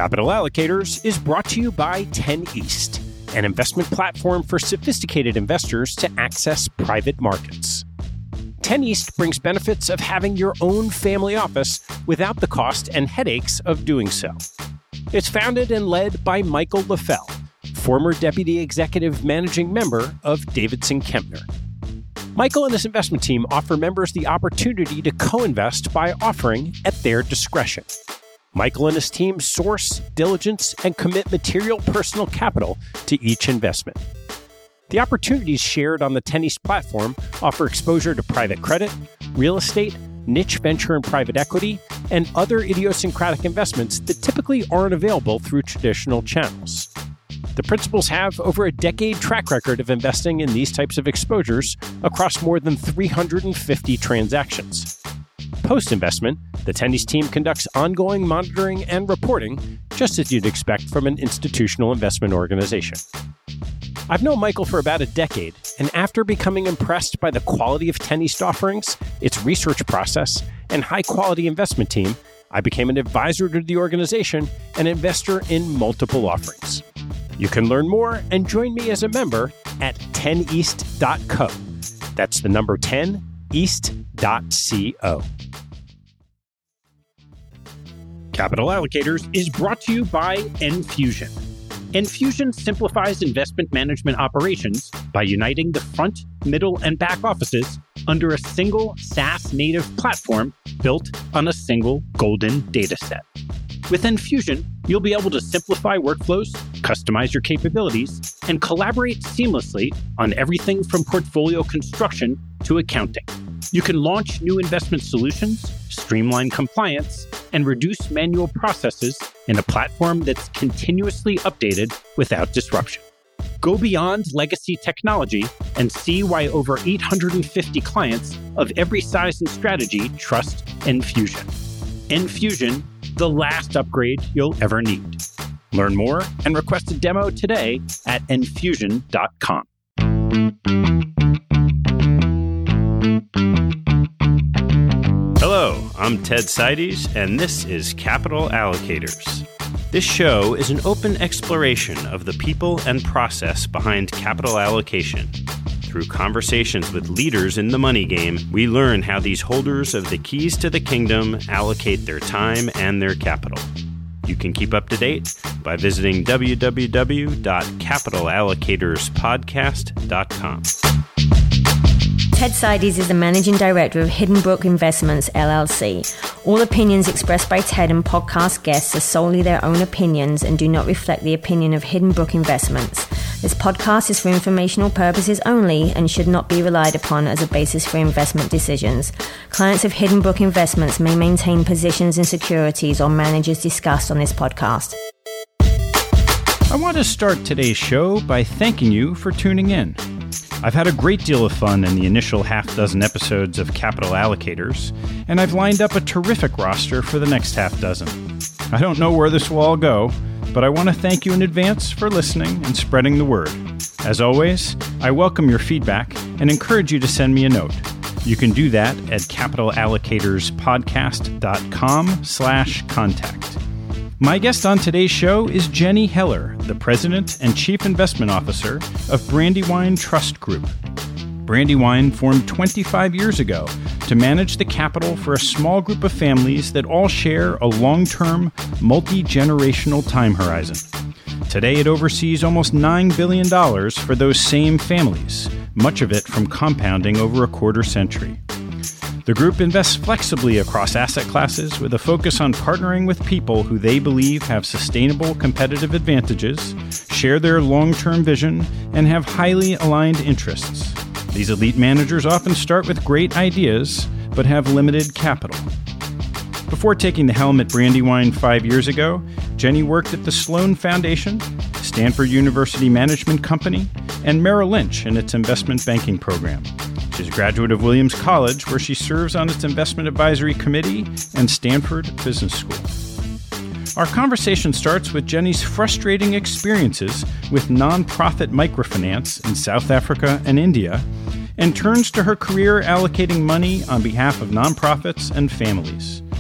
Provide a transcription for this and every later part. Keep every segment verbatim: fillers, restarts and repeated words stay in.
Capital Allocators is brought to you by ten East, an investment platform for sophisticated investors to access private markets. ten East brings benefits of having your own family office without the cost and headaches of doing so. It's founded and led by Michael LaFell, former Deputy Executive Managing Member of Davidson Kempner. Michael and his investment team offer members the opportunity to co-invest by offering at their discretion. Michael and his team source, diligence, and commit material personal capital to each investment. The opportunities shared on the ten East platform offer exposure to private credit, real estate, niche venture and private equity, and other idiosyncratic investments that typically aren't available through traditional channels. The principals have over a decade track record of investing in these types of exposures across more than three hundred fifty transactions. Post-investment, the ten East team conducts ongoing monitoring and reporting, just as you'd expect from an institutional investment organization. I've known Michael for about a decade, and after becoming impressed by the quality of ten East offerings, its research process, and high-quality investment team, I became an advisor to the organization and investor in multiple offerings. You can learn more and join me as a member at ten east dot co. That's the number ten east dot co. Capital Allocators is brought to you by Enfusion. Enfusion simplifies investment management operations by uniting the front, middle, and back offices under a single SaaS-native platform built on a single golden data set. With Enfusion, you'll be able to simplify workflows, customize your capabilities, and collaborate seamlessly on everything from portfolio construction to accounting. You can launch new investment solutions, streamline compliance, and reduce manual processes in a platform that's continuously updated without disruption. Go beyond legacy technology and see why over eight hundred fifty clients of every size and strategy trust Enfusion. Enfusion, the last upgrade you'll ever need. Learn more and request a demo today at enfusion dot com. Hello, I'm Ted Seides, and this is Capital Allocators. This show is an open exploration of the people and process behind capital allocation. Through conversations with leaders in the money game, we learn how these holders of the keys to the kingdom allocate their time and their capital. You can keep up to date by visiting w w w dot capital allocators podcast dot com. Ted Seides is the Managing Director of Hidden Brook Investments, L L C. All opinions expressed by Ted and podcast guests are solely their own opinions and do not reflect the opinion of Hidden Brook Investments. This podcast is for informational purposes only and should not be relied upon as a basis for investment decisions. Clients of Hidden Brook Investments may maintain positions in securities or managers discussed on this podcast. I want to start today's show by thanking you for tuning in. I've had a great deal of fun in the initial half dozen episodes of Capital Allocators, and I've lined up a terrific roster for the next half dozen. I don't know where this will all go, but I want to thank you in advance for listening and spreading the word. As always, I welcome your feedback and encourage you to send me a note. You can do that at capital allocators podcast dot com slash contact. My guest on today's show is Jenny Heller, the President and Chief Investment Officer of Brandywine Trust Group. Brandywine formed twenty-five years ago to manage the capital for a small group of families that all share a long-term, multi-generational time horizon. Today it oversees almost nine billion dollars for those same families, much of it from compounding over a quarter century. The group invests flexibly across asset classes with a focus on partnering with people who they believe have sustainable competitive advantages, share their long-term vision, and have highly aligned interests. These elite managers often start with great ideas, but have limited capital. Before taking the helm at Brandywine five years ago, Jenny worked at the Sloan Foundation, Stanford University Management Company, and Merrill Lynch in its investment banking program. She's a graduate of Williams College, where she serves on its investment advisory committee, and Stanford Business School. Our conversation starts with Jenny's frustrating experiences with nonprofit microfinance in South Africa and India, and turns to her career allocating money on behalf of nonprofits and families.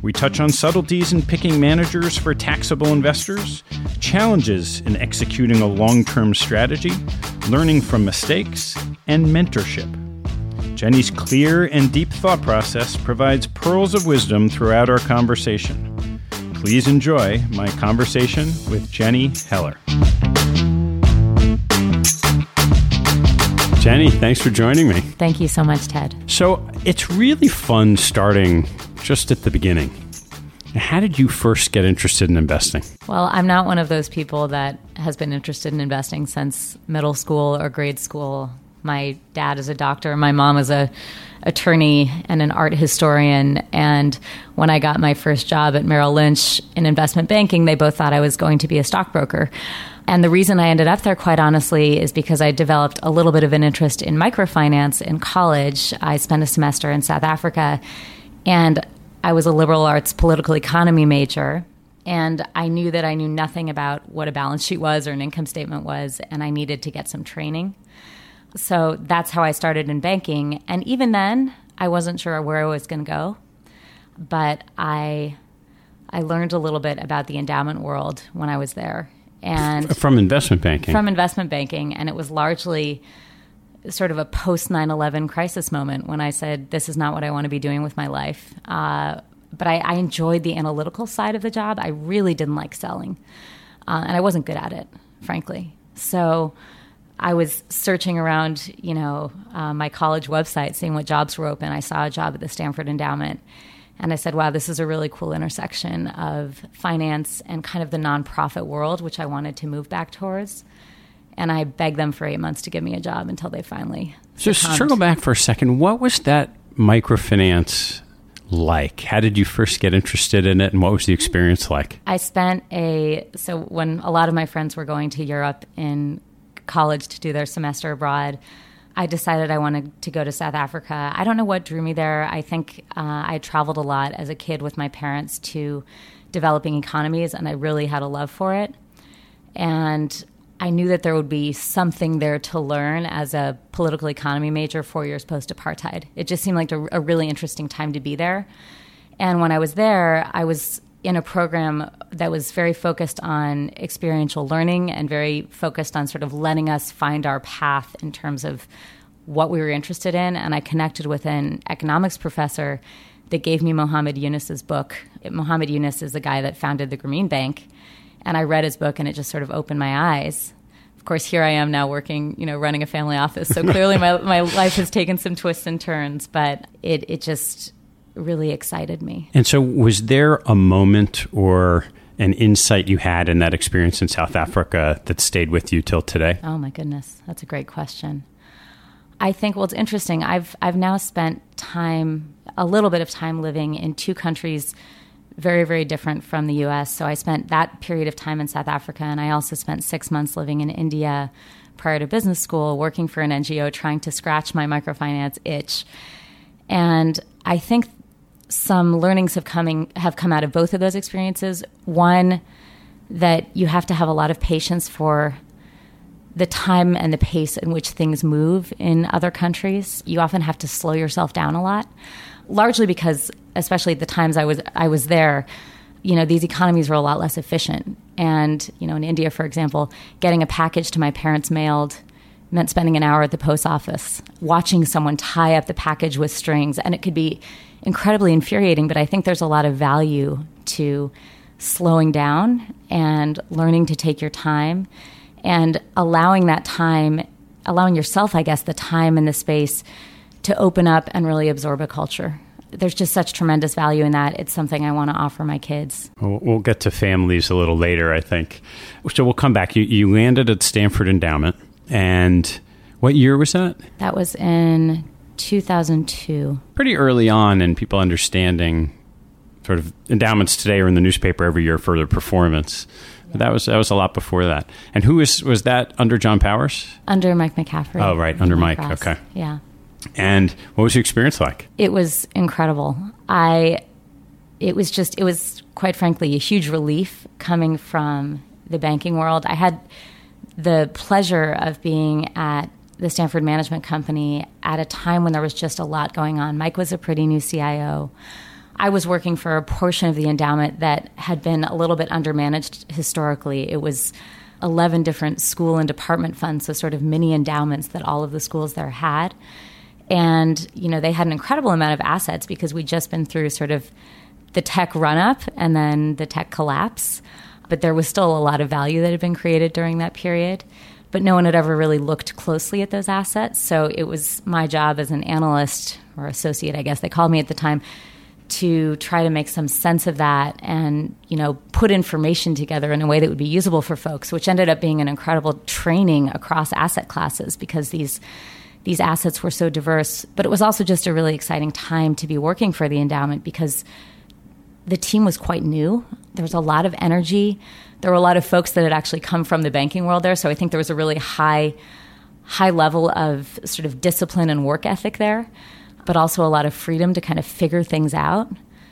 We touch on subtleties in picking managers for taxable investors, challenges in executing a long-term strategy, learning from mistakes, and mentorship. Jenny's clear and deep thought process provides pearls of wisdom throughout our conversation. Please enjoy my conversation with Jenny Heller. Jenny, thanks for joining me. Thank you so much, Ted. So it's really fun starting just at the beginning. How did you first get interested in investing? Well, I'm not one of those people that has been interested in investing since middle school or grade school. My dad is a doctor. My mom is a attorney and an art historian. And when I got my first job at Merrill Lynch in investment banking, they both thought I was going to be a stockbroker. And the reason I ended up there, quite honestly, is because I developed a little bit of an interest in microfinance in college. I spent a semester in South Africa, and I was a liberal arts political economy major. And I knew that I knew nothing about what a balance sheet was or an income statement was, and I needed to get some training. So that's how I started in banking. And even then, I wasn't sure where I was going to go. But I I learned a little bit about the endowment world when I was there. And from investment banking? From investment banking. And it was largely sort of a post nine eleven crisis moment when I said, this is not what I want to be doing with my life. Uh, but I, I enjoyed the analytical side of the job. I really didn't like selling. Uh, and I wasn't good at it, frankly. So I was searching around, you know, uh, my college website, seeing what jobs were open. I saw a job at the Stanford Endowment. And I said, wow, this is a really cool intersection of finance and kind of the nonprofit world, which I wanted to move back towards. And I begged them for eight months to give me a job until they finally Just succumbed. Circle back for a second. What was that microfinance like? How did you first get interested in it, and what was the experience like? I spent a, so when a lot of my friends were going to Europe in college to do their semester abroad, I decided I wanted to go to South Africa. I don't know what drew me there. I think uh, I traveled a lot as a kid with my parents to developing economies, and I really had a love for it. And I knew that there would be something there to learn as a political economy major four years post-apartheid. It just seemed like a, a really interesting time to be there. And when I was there, I was in a program that was very focused on experiential learning and very focused on sort of letting us find our path in terms of what we were interested in. And I connected with an economics professor that gave me Muhammad Yunus's book. Muhammad Yunus is the guy that founded the Grameen Bank. And I read his book, and it just sort of opened my eyes. Of course, here I am now working, you know, running a family office. So clearly my, my life has taken some twists and turns, but it, it just really excited me. And so was there a moment or an insight you had in that experience in South Africa that stayed with you till today? Oh my goodness, that's a great question. I think, well, it's interesting. I've I've now spent time, a little bit of time living in two countries very, very different from the U S. So I spent that period of time in South Africa, and I also spent six months living in India prior to business school, working for an N G O, trying to scratch my microfinance itch. And I think some learnings have coming have come out of both of those experiences. One, that you have to have a lot of patience for the time and the pace in which things move in other countries. You often have to slow yourself down a lot, largely because, especially at the times I was I was there, you know, these economies were a lot less efficient. And, you know, in India, for example, getting a package to my parents mailed meant spending an hour at the post office, watching someone tie up the package with strings. And it could be incredibly infuriating, but I think there's a lot of value to slowing down and learning to take your time and allowing that time, allowing yourself, I guess, the time and the space to open up and really absorb a culture. There's just such tremendous value in that. It's something I want to offer my kids. We'll, we'll get to families a little later, I think. So we'll come back. You, you landed at Stanford Endowment. And what year was that? That was in two thousand two. Pretty early on in people understanding sort of endowments today are in the newspaper every year for their performance. Yeah. But that was that was a lot before that. And who was, was that under John Powers? Under Mike McCaffrey. Oh, right. Under Mike. Cross. Okay. Yeah. And what was your experience like? It was incredible. I, it was just, it was quite frankly a huge relief coming from the banking world. I had the pleasure of being at the Stanford Management Company at a time when there was just a lot going on. Mike was a pretty new C I O. I was working for a portion of the endowment that had been a little bit undermanaged historically. It was eleven different school and department funds, so sort of mini endowments that all of the schools there had. And, you know, they had an incredible amount of assets because we'd just been through sort of the tech run-up and then the tech collapse. But there was still a lot of value that had been created during that period. But no one had ever really looked closely at those assets. So it was my job as an analyst or associate, I guess they called me at the time, to try to make some sense of that and, you know, put information together in a way that would be usable for folks, which ended up being an incredible training across asset classes because these these assets were so diverse. But it was also just a really exciting time to be working for the endowment because the team was quite new. There was a lot of energy. There were a lot of folks that had actually come from the banking world there. So I think there was a really high, high level of sort of discipline and work ethic there, but also a lot of freedom to kind of figure things out.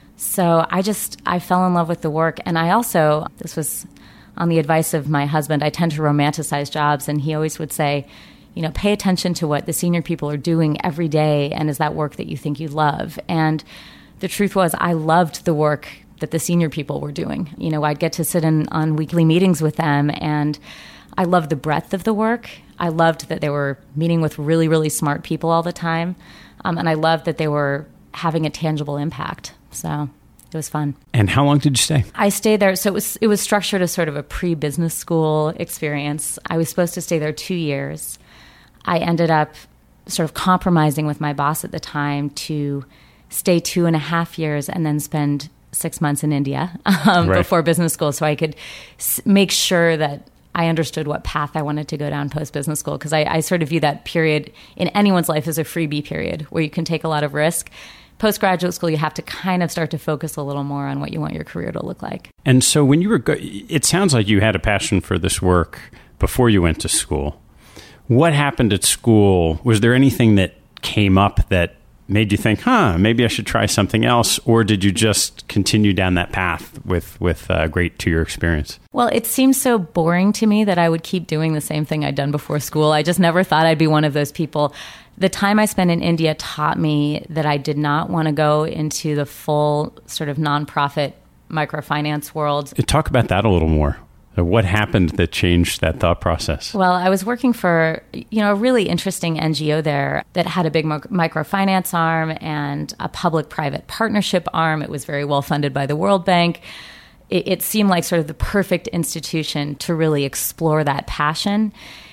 So I just, I fell in love with the work. And I also, this was on the advice of my husband, I tend to romanticize jobs. And he always would say, you know, pay attention to what the senior people are doing every day. And is that work that you think you love? And the truth was I loved the work that the senior people were doing. You know, I'd get to sit in on weekly meetings with them, and I loved the breadth of the work. I loved that they were meeting with really, really smart people all the time. Um, and I loved that they were having a tangible impact. So it was fun. And how long did you stay? I stayed there. So it was it was structured as sort of a pre-business school experience. I was supposed to stay there two years. I ended up sort of compromising with my boss at the time to stay two and a half years and then spend six months in India um, right. before business school so I could s- make sure that I understood what path I wanted to go down post-business school, because I, I sort of view that period in anyone's life as a freebie period where you can take a lot of risk. Postgraduate school, you have to kind of start to focus a little more on what you want your career to look like. And so when you were, go- it sounds like you had a passion for this work before you went to school. What happened at school? Was there anything that came up that made you think, huh, maybe I should try something else? Or did you just continue down that path with, with a great two-year experience? Well, it seemed so boring to me that I would keep doing the same thing I'd done before school. I just never thought I'd be one of those people. The time I spent in India taught me that I did not want to go into the full sort of nonprofit microfinance world. Talk about that a little more. What happened that changed that thought process? Well, I was working for, you know, a really interesting N G O there that had a big microfinance arm and a public-private partnership arm. It was very well funded by the World Bank. It, it seemed like sort of the perfect institution to really explore that passion.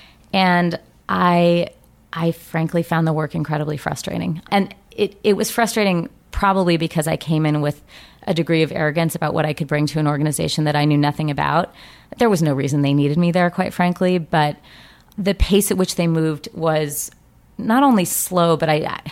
And I, I frankly found the work incredibly frustrating. And it, it was frustrating probably because I came in with a degree of arrogance about what I could bring to an organization that I knew nothing about. There was no reason they needed me there, quite frankly, but the pace at which they moved was not only slow, but I,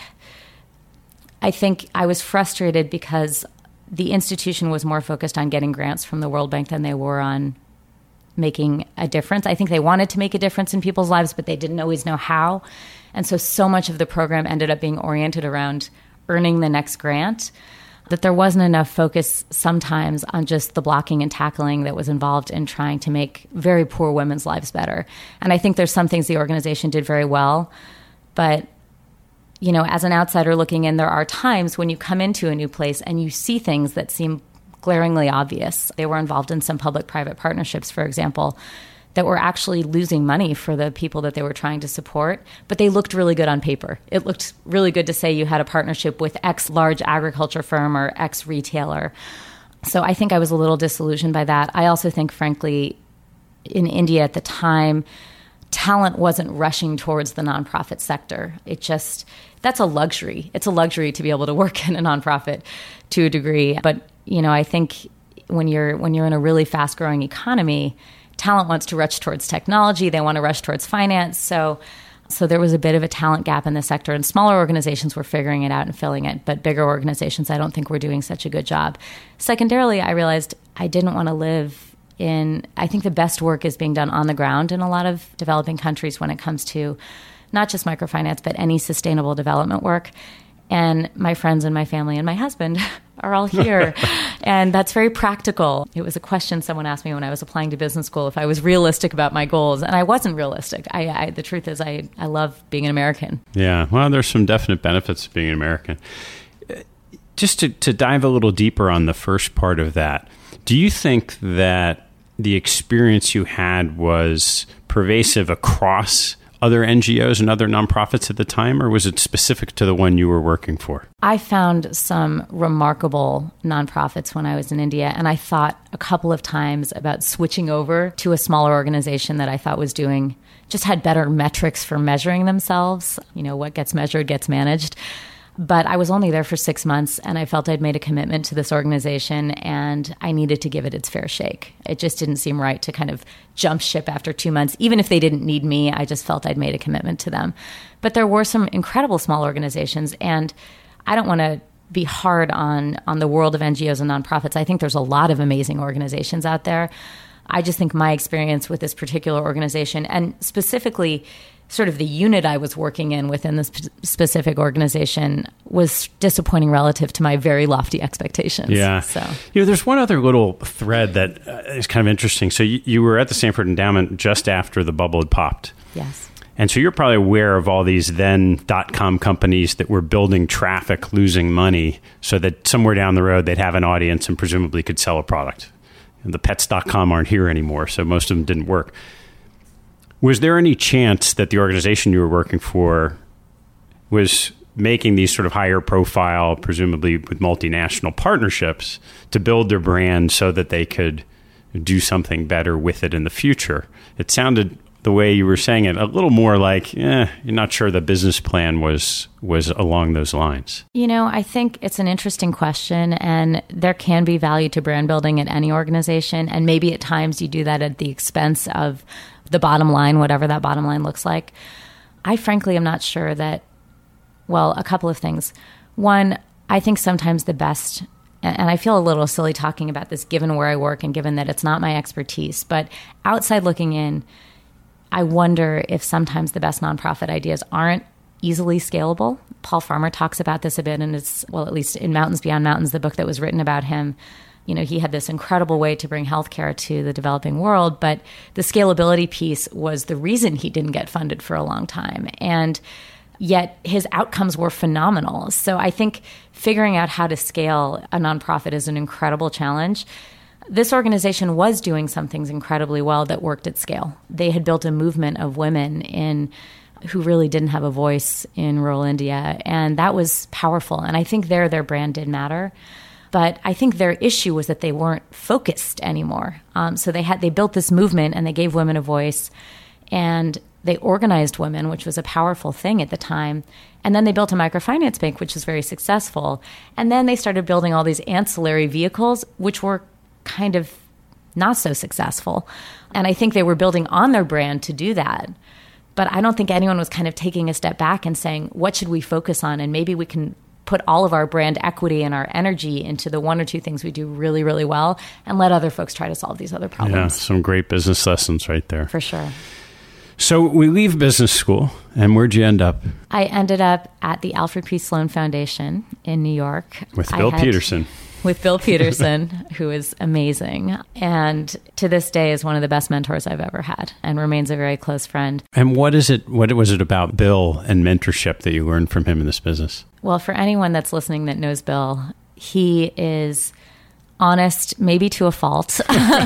I think I was frustrated because the institution was more focused on getting grants from the World Bank than they were on making a difference. I think they wanted to make a difference in people's lives, but they didn't always know how. And so, so much of the program ended up being oriented around earning the next grant, that there wasn't enough focus sometimes on just the blocking and tackling that was involved in trying to make very poor women's lives better. And I think there's some things the organization did very well, but, you know, as an outsider looking in, there are times when you come into a new place and you see things that seem glaringly obvious. They were involved in some public-private partnerships, for example, that were actually losing money for the people that they were trying to support, but they looked really good on paper. It looked really good to say you had a partnership with X large agriculture firm or X retailer. So I think I was a little disillusioned by that. I also think, frankly, in India at the time, talent wasn't rushing towards the nonprofit sector. It just, that's a luxury. It's a luxury to be able to work in a nonprofit to a degree. But, you know, I think when you're when you're in a really fast-growing economy, talent wants to rush towards technology. They want to rush towards finance. So so there was a bit of a talent gap in the sector, and smaller organizations were figuring it out and filling it. But bigger organizations, I don't think were doing such a good job. Secondarily, I realized I didn't want to live in, I think the best work is being done on the ground in a lot of developing countries when it comes to not just microfinance, but any sustainable development work. And my friends and my family and my husband are all here. And that's very practical. It was a question someone asked me when I was applying to business school if I was realistic about my goals. And I wasn't realistic. I, I the truth is I, I love being an American. Yeah. Well, there's some definite benefits to being an American. just to, to dive a little deeper on the first part of that, do you think that the experience you had was pervasive across other N G Os and other nonprofits at the time, or was it specific to the one you were working for? I found some remarkable nonprofits when I was in India, and I thought a couple of times about switching over to a smaller organization that I thought was doing, just had better metrics for measuring themselves. You know, what gets measured gets managed. But I was only there for six months, and I felt I'd made a commitment to this organization, and I needed to give it its fair shake. It just didn't seem right to kind of jump ship after two months. Even if they didn't need me, I just felt I'd made a commitment to them. But there were some incredible small organizations, and I don't want to be hard on, on the world of N G Os and nonprofits. I think there's a lot of amazing organizations out there. I just think my experience with this particular organization, and specifically sort of the unit I was working in within this p- specific organization, was disappointing relative to my very lofty expectations. Yeah. So, you know, there's one other little thread that uh, is kind of interesting. So you, you were at the Stanford Endowment just after the bubble had popped. yes. And so you're probably aware of all these then dot-com companies that were building traffic, losing money, so that somewhere down the road they'd have an audience and presumably could sell a product. And the pets dot com aren't here anymore, so most of them didn't work. Was there any chance that the organization you were working for was making these sort of higher profile, presumably with multinational partnerships, to build their brand so that they could do something better with it in the future? It sounded, the way you were saying it, a little more like, eh, you're not sure the business plan was was along those lines. You know, I think it's an interesting question, and there can be value to brand building at any organization. And maybe at times you do that at the expense of the bottom line, whatever that bottom line looks like. I frankly am not sure that, well, a couple of things. One, I think sometimes the best, and I feel a little silly talking about this given where I work and given that it's not my expertise, but outside looking in, I wonder if sometimes the best nonprofit ideas aren't easily scalable. Paul Farmer talks about this a bit, and it's, well, at least in Mountains Beyond Mountains, the book that was written about him. You know, he had this incredible way to bring healthcare to the developing world, but the scalability piece was the reason he didn't get funded for a long time. And yet his outcomes were phenomenal. So I think figuring out how to scale a nonprofit is an incredible challenge. This organization was doing some things incredibly well that worked at scale. They had built a movement of women in who really didn't have a voice in rural India, and that was powerful. And I think there their brand did matter. But I think their issue was that they weren't focused anymore. Um, so they had they built this movement, and they gave women a voice, and they organized women, which was a powerful thing at the time. And then they built a microfinance bank, which was very successful. And then they started building all these ancillary vehicles, which were kind of not so successful. And I think they were building on their brand to do that. But I don't think anyone was kind of taking a step back and saying, what should we focus on? And maybe we can put all of our brand equity and our energy into the one or two things we do really, really well, and let other folks try to solve these other problems. Yeah, some great business lessons right there. For sure. So we leave business school, and where'd you end up? I ended up at the Alfred P. Sloan Foundation in New York. With Bill had, Peterson. With Bill Peterson, who is amazing. And to this day is one of the best mentors I've ever had, and remains a very close friend. And what is it? What was it about Bill and mentorship that you learned from him in this business? Well, for anyone that's listening that knows Bill, he is honest, maybe to a fault.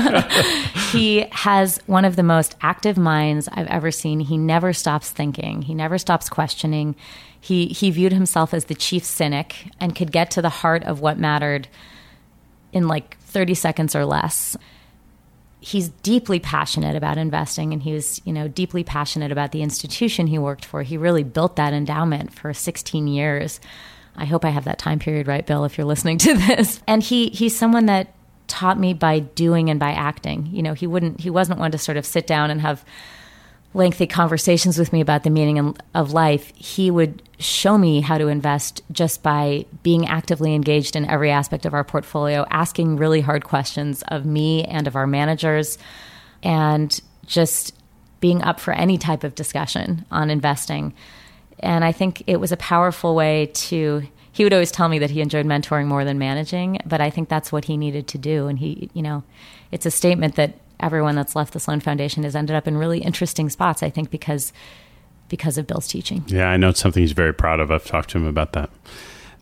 He has one of the most active minds I've ever seen. He never stops thinking. He never stops questioning. He he viewed himself as the chief cynic and could get to the heart of what mattered in like thirty seconds or less. He's deeply passionate about investing, and he was, you know, deeply passionate about the institution he worked for. He really built that endowment for sixteen years. I hope I have that time period right, Bill, if you're listening to this. And he he's someone that taught me by doing and by acting. You know, he wouldn't he wasn't one to sort of sit down and have lengthy conversations with me about the meaning of life. He would show me how to invest just by being actively engaged in every aspect of our portfolio, asking really hard questions of me and of our managers, and just being up for any type of discussion on investing. And I think it was a powerful way to, he would always tell me that he enjoyed mentoring more than managing, but I think that's what he needed to do. And he, you know, it's a statement that everyone that's left the Sloan Foundation has ended up in really interesting spots, I think, because because of Bill's teaching. Yeah, I know it's something he's very proud of. I've talked to him about that.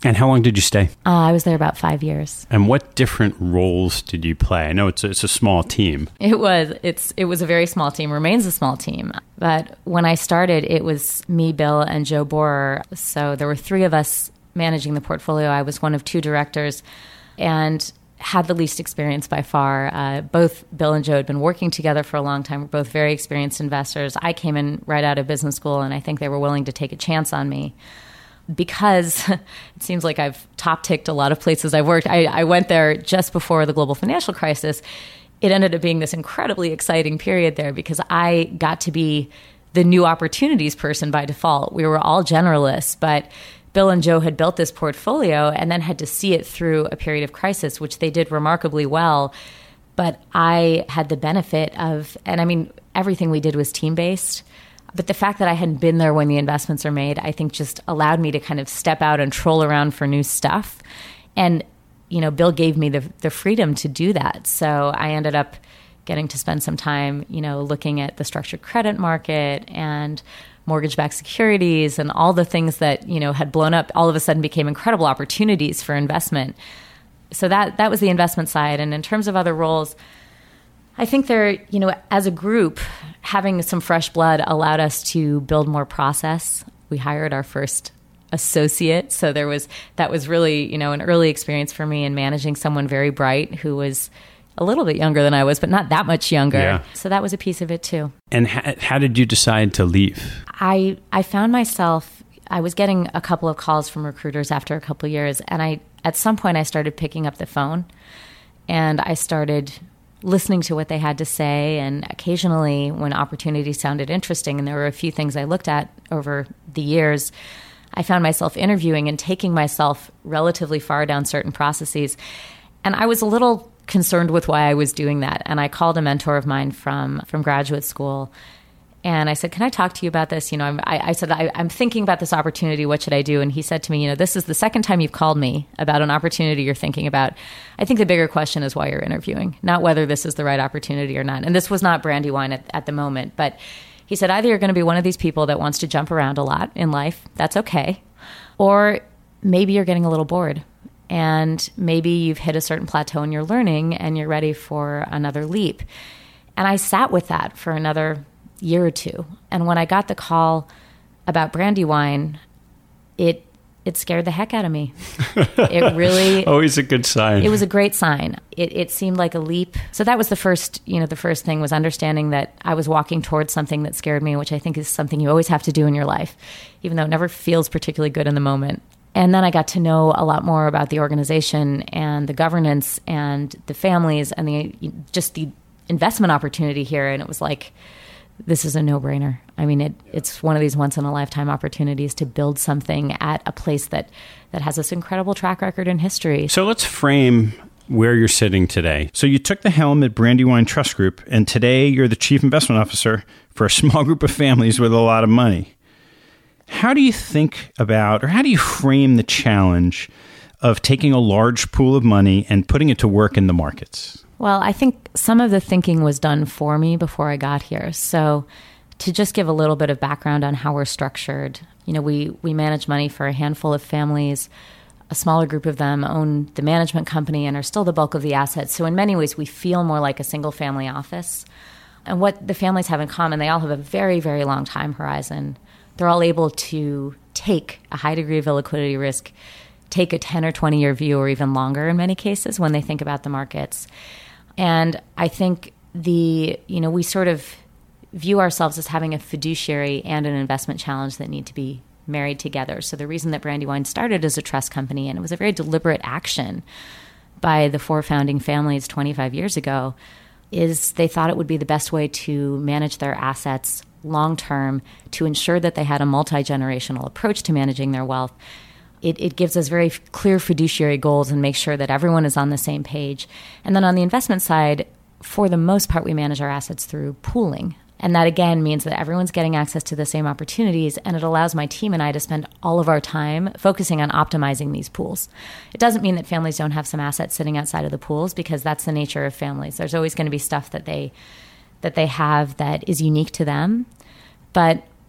And how long did you stay? Uh, I was there about five years. And what different roles did you play? I know it's a, it's a small team. It was. It's it was a very small team, remains a small team. But when I started, it was me, Bill, and Joe Borer. So there were three of us managing the portfolio. I was one of two directors and had the least experience by far. Uh, both Bill and Joe had been working together for a long time. We're both very experienced investors. I came in right out of business school, and I think they were willing to take a chance on me. Because it seems like I've top-ticked a lot of places I've worked. I, I went there just before the global financial crisis. It ended up being this incredibly exciting period there because I got to be the new opportunities person by default. We were all generalists, but Bill and Joe had built this portfolio and then had to see it through a period of crisis, which they did remarkably well. But I had the benefit of, and I mean, everything we did was team-based. But the fact that I hadn't been there when the investments are made, I think just allowed me to kind of step out and troll around for new stuff. And, you know, Bill gave me the the freedom to do that. So I ended up getting to spend some time, you know, looking at the structured credit market and mortgage-backed securities and all the things that, you know, had blown up all of a sudden became incredible opportunities for investment. So that that was the investment side. And in terms of other roles, I think they're, you know, as a group, having some fresh blood allowed us to build more process. We hired our first associate. So there was, that was really, you know, an early experience for me in managing someone very bright who was a little bit younger than I was, but not that much younger. Yeah. So that was a piece of it too. And ha- how did you decide to leave? I, I found myself, I was getting a couple of calls from recruiters after a couple of years. And I, at some point I started picking up the phone and I started listening to what they had to say, and occasionally when opportunities sounded interesting, and there were a few things I looked at over the years, I found myself interviewing and taking myself relatively far down certain processes. And I was a little concerned with why I was doing that. And I called a mentor of mine from, from graduate school, and I said, can I talk to you about this? You know, I'm, I, I said, I, I'm thinking about this opportunity. What should I do? And he said to me, you know, this is the second time you've called me about an opportunity you're thinking about. I think the bigger question is why you're interviewing, not whether this is the right opportunity or not. And this was not Brandywine at, at the moment. But he said, either you're going to be one of these people that wants to jump around a lot in life. That's okay. Or maybe you're getting a little bored. And maybe you've hit a certain plateau in your learning and you're ready for another leap. And I sat with that for another year or two. And when I got the call about Brandywine, it it scared the heck out of me. It really always a good sign. It was a great sign. It it seemed like a leap. So that was the first, you know, the first thing was understanding that I was walking towards something that scared me, which I think is something you always have to do in your life, even though it never feels particularly good in the moment. And then I got to know a lot more about the organization and the governance and the families and the just the investment opportunity here. And it was like, this is a no-brainer. I mean, it, it's one of these once-in-a-lifetime opportunities to build something at a place that, that has this incredible track record in history. So let's frame where you're sitting today. So you took the helm at Brandywine Trust Group, and today you're the chief investment officer for a small group of families with a lot of money. How do you think about, or how do you frame the challenge of taking a large pool of money and putting it to work in the markets? Well, I think some of the thinking was done for me before I got here. So to just give a little bit of background on how we're structured, you know, we, we manage money for a handful of families. A smaller group of them own the management company and are still the bulk of the assets. So in many ways, we feel more like a single family office. And what the families have in common, they all have a very, very long time horizon. They're all able to take a high degree of illiquidity risk, take a ten or twenty year view or even longer in many cases when they think about the markets. And I think the, you know, we sort of view ourselves as having a fiduciary and an investment challenge that need to be married together. So the reason that Brandywine started as a trust company, and it was a very deliberate action by the four founding families twenty-five years ago, is they thought it would be the best way to manage their assets long-term to ensure that they had a multi-generational approach to managing their wealth. It, it gives us very clear fiduciary goals and makes sure that everyone is on the same page. And then on the investment side, for the most part, we manage our assets through pooling. And that, again, means that everyone's getting access to the same opportunities, and it allows my team and I to spend all of our time focusing on optimizing these pools. It doesn't mean that families don't have some assets sitting outside of the pools, because that's the nature of families. There's always going to be stuff that they that they have that is unique to them. But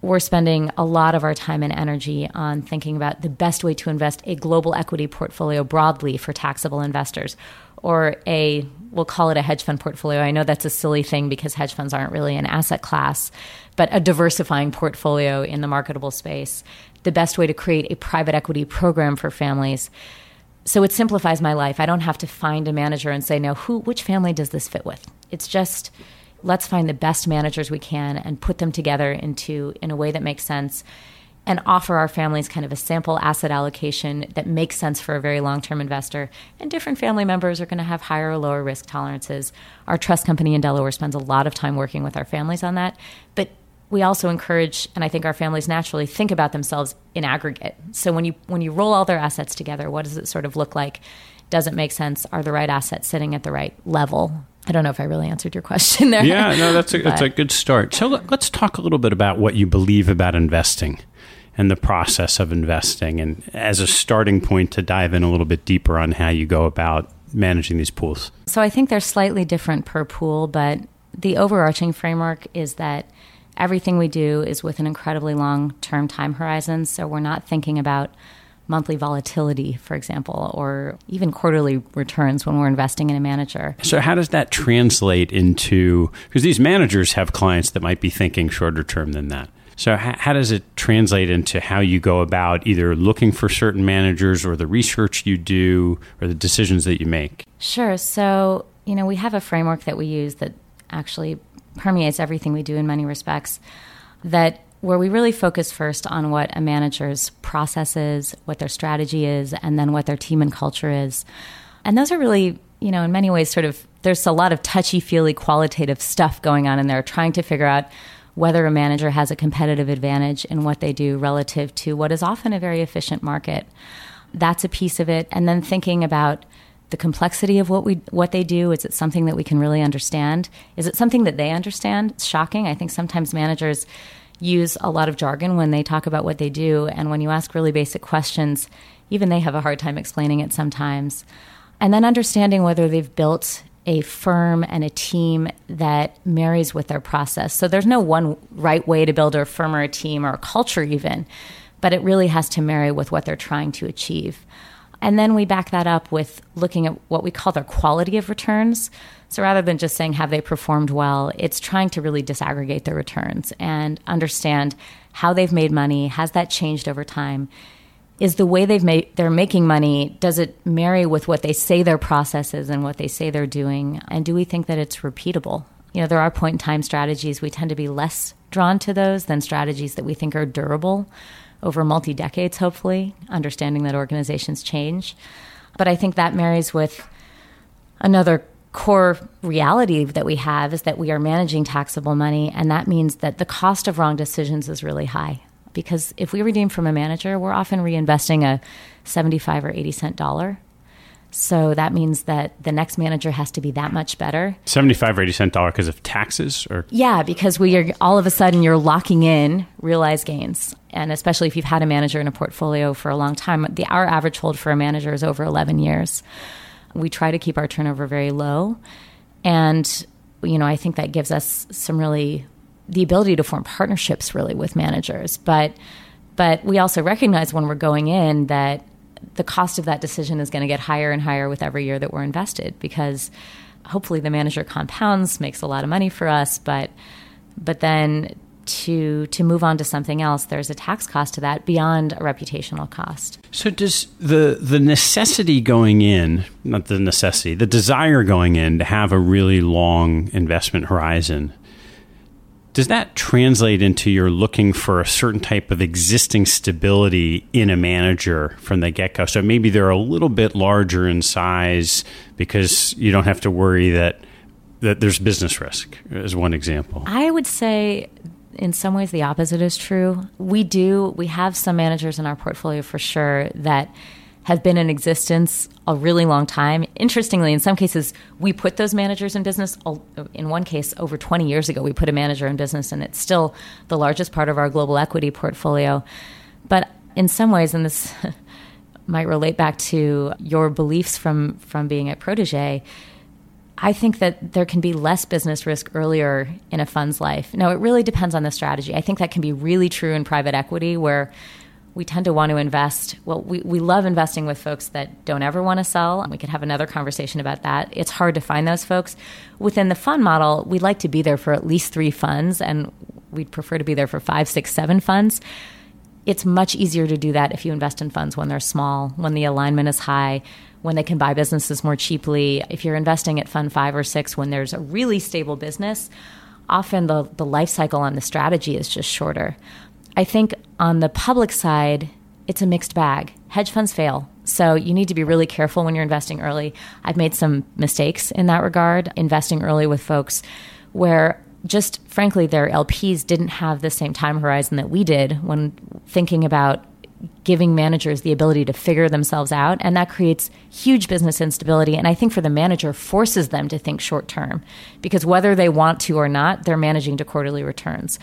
we're spending a lot of our time and energy on thinking about the best way to invest a global equity portfolio broadly for taxable investors, or a, we'll call it a hedge fund portfolio. I know that's a silly thing because hedge funds aren't really an asset class, but a diversifying portfolio in the marketable space, the best way to create a private equity program for families. So it simplifies my life. I don't have to find a manager and say, now, who, which family does this fit with? It's just, let's find the best managers we can and put them together into in a way that makes sense, and offer our families kind of a sample asset allocation that makes sense for a very long-term investor. And different family members are going to have higher or lower risk tolerances. Our trust company in Delaware spends a lot of time working with our families on that. But we also encourage, and I think our families naturally think about themselves in aggregate. So when you when you roll all their assets together, what does it sort of look like? Does it make sense? Are the right assets sitting at the right level? I don't know if I really answered your question there. Yeah, no, that's a, that's a good start. So let, let's talk a little bit about what you believe about investing and the process of investing, and as a starting point to dive in a little bit deeper on how you go about managing these pools. So I think they're slightly different per pool, but the overarching framework is that everything we do is with an incredibly long-term time horizon. So we're not thinking about monthly volatility, for example, or even quarterly returns when we're investing in a manager. So how does that translate into, because these managers have clients that might be thinking shorter term than that. So how, how does it translate into how you go about either looking for certain managers, or the research you do, or the decisions that you make? Sure. So, you know, we have a framework that we use that actually permeates everything we do in many respects, that where we really focus first on what a manager's process is, what their strategy is, and then what their team and culture is. And those are really, you know, in many ways sort of, there's a lot of touchy-feely qualitative stuff going on in there, trying to figure out whether a manager has a competitive advantage in what they do relative to what is often a very efficient market. That's a piece of it. And then thinking about the complexity of what we what they do. Is it something that we can really understand? Is it something that they understand? It's shocking. I think sometimes managers use a lot of jargon when they talk about what they do. And when you ask really basic questions, even they have a hard time explaining it sometimes. And then understanding whether they've built a firm and a team that marries with their process. So there's no one right way to build a firm or a team or a culture even, but it really has to marry with what they're trying to achieve. And then we back that up with looking at what we call their quality of returns. So rather than just saying, have they performed well, it's trying to really disaggregate their returns and understand how they've made money. Has that changed over time? Is the way they've made, they're making money, does it marry with what they say their process is and what they say they're doing? And do we think that it's repeatable? You know, there are point-in-time strategies. We tend to be less drawn to those than strategies that we think are durable over multi-decades, hopefully, understanding that organizations change. But I think that marries with another core reality that we have, is that we are managing taxable money, and that means that the cost of wrong decisions is really high. Because if we redeem from a manager, we're often reinvesting a seventy-five or eighty cent dollar. So that means that the next manager has to be that much better. seventy-five or eighty cent dollar because of taxes? Or Yeah, because we are all of a sudden you're locking in realized gains. And especially if you've had a manager in a portfolio for a long time, the our average hold for a manager is over eleven years. We try to keep our turnover very low. And, you know, I think that gives us some really, the ability to form partnerships really with managers. But, but we also recognize when we're going in that the cost of that decision is going to get higher and higher with every year that we're invested, because hopefully the manager compounds, makes a lot of money for us, but but then to to move on to something else, there's a tax cost to that beyond a reputational cost. So does the the necessity going in, not the necessity, the desire going in to have a really long investment horizon, does that translate into you're looking for a certain type of existing stability in a manager from the get-go? So maybe they're a little bit larger in size because you don't have to worry that that there's business risk, as one example. I would say in some ways the opposite is true. We do, we have some managers in our portfolio for sure that have been in existence a really long time. Interestingly, in some cases, we put those managers in business. In one case, over twenty years ago, we put a manager in business, and it's still the largest part of our global equity portfolio. But in some ways, and this might relate back to your beliefs from, from being at Protégé, I think that there can be less business risk earlier in a fund's life. No, it really depends on the strategy. I think that can be really true in private equity, where we tend to want to invest. Well, we, we love investing with folks that don't ever want to sell. We could have another conversation about that. It's hard to find those folks. Within the fund model, we'd like to be there for at least three funds, and we'd prefer to be there for five, six, seven funds. It's much easier to do that if you invest in funds when they're small, when the alignment is high, when they can buy businesses more cheaply. If you're investing at fund five or six, when there's a really stable business, often the, the life cycle on the strategy is just shorter. I think on the public side, it's a mixed bag. Hedge funds fail. So you need to be really careful when you're investing early. I've made some mistakes in that regard, investing early with folks where just frankly, their L Ps didn't have the same time horizon that we did when thinking about giving managers the ability to figure themselves out. And that creates huge business instability. And I think for the manager, forces them to think short term, because whether they want to or not, they're managing to quarterly returns.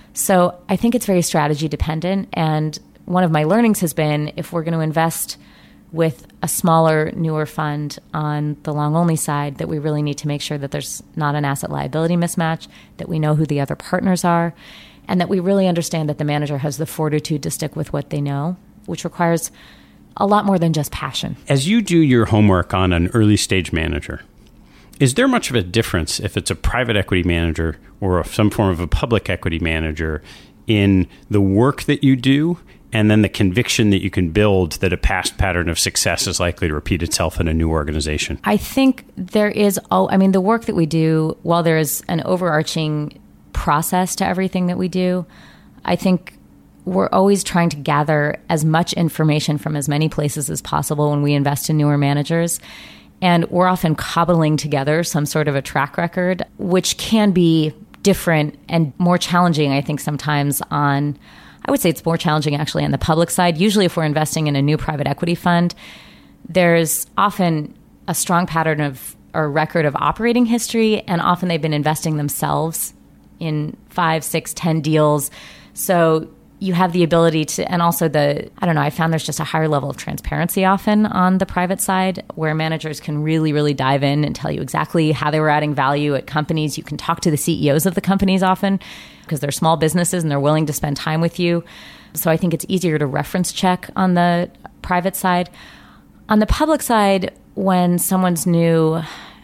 So I think it's very strategy dependent. And one of my learnings has been, if we're going to invest with a smaller, newer fund on the long-only side, that we really need to make sure that there's not an asset liability mismatch, that we know who the other partners are, and that we really understand that the manager has the fortitude to stick with what they know, which requires a lot more than just passion. As you do your homework on an early stage manager, is there much of a difference if it's a private equity manager or some form of a public equity manager in the work that you do, and then the conviction that you can build that a past pattern of success is likely to repeat itself in a new organization? I think there is, oh, I mean, the work that we do, while there is an overarching process to everything that we do, I think we're always trying to gather as much information from as many places as possible when we invest in newer managers. And we're often cobbling together some sort of a track record, which can be different and more challenging, I think, sometimes on... I would say it's more challenging actually on the public side. Usually if we're investing in a new private equity fund, there's often a strong pattern of or record of operating history, and often they've been investing themselves in five, six, ten deals. So you have the ability to, and also the, I don't know, I found there's just a higher level of transparency often on the private side, where managers can really, really dive in and tell you exactly how they were adding value at companies. You can talk to the C E Os of the companies often, because they're small businesses and they're willing to spend time with you. So I think it's easier to reference check on the private side. On the public side, when someone's new,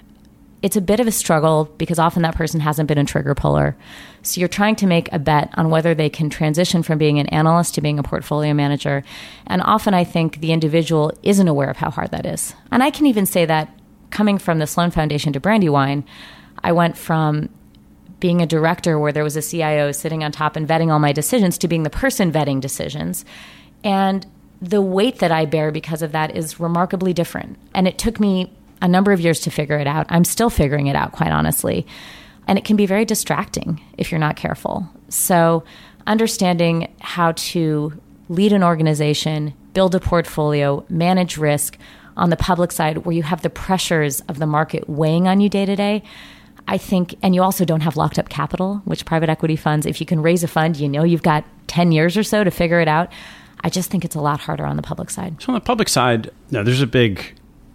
it's a bit of a struggle, because often that person hasn't been a trigger puller. So you're trying to make a bet on whether they can transition from being an analyst to being a portfolio manager. And often I think the individual isn't aware of how hard that is. And I can even say that coming from the Sloan Foundation to Brandywine, I went from being a director where there was a C I O sitting on top and vetting all my decisions to being the person vetting decisions. And the weight that I bear because of that is remarkably different. And it took me a number of years to figure it out. I'm still figuring it out, quite honestly. And it can be very distracting if you're not careful. So understanding how to lead an organization, build a portfolio, manage risk on the public side, where you have the pressures of the market weighing on you day to day, I think, and you also don't have locked up capital, which private equity funds, if you can raise a fund, you know you've got ten years or so to figure it out. I just think it's a lot harder on the public side. So on the public side, no, there's a big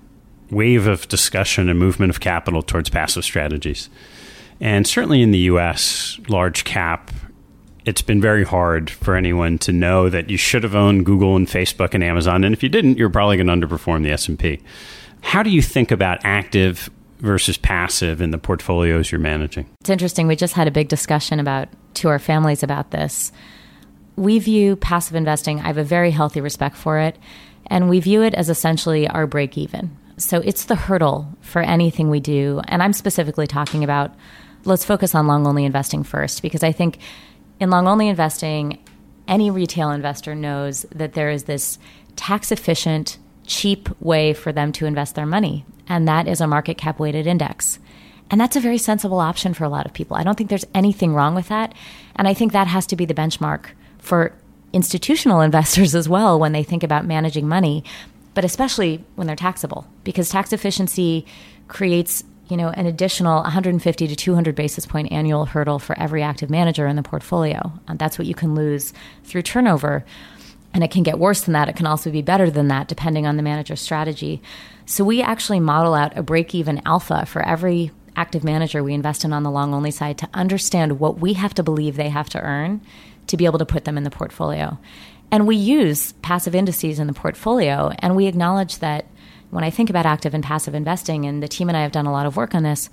wave of discussion and movement of capital towards passive strategies. And certainly in the U S, large cap, it's been very hard for anyone to know that you should have owned Google and Facebook and Amazon. And if you didn't, you're probably going to underperform the S and P. How do you think about active versus passive in the portfolios you're managing? It's interesting. We just had a big discussion about to our families about this. We view passive investing, I have a very healthy respect for it, and we view it as essentially our break even. So it's the hurdle for anything we do. And I'm specifically talking about, let's focus on long-only investing first, because I think in long-only investing, any retail investor knows that there is this tax-efficient, cheap way for them to invest their money, and that is a market cap weighted index. And that's a very sensible option for a lot of people. I don't think there's anything wrong with that. And I think that has to be the benchmark for institutional investors as well when they think about managing money, but especially when they're taxable, because tax efficiency creates, you know, an additional one hundred fifty to two hundred basis point annual hurdle for every active manager in the portfolio. And that's what you can lose through turnover. And it can get worse than that. It can also be better than that, depending on the manager's strategy. So we actually model out a break-even alpha for every active manager we invest in on the long-only side to understand what we have to believe they have to earn to be able to put them in the portfolio. And we use passive indices in the portfolio, and we acknowledge that when I think about active and passive investing, and the team and I have done a lot of work on this,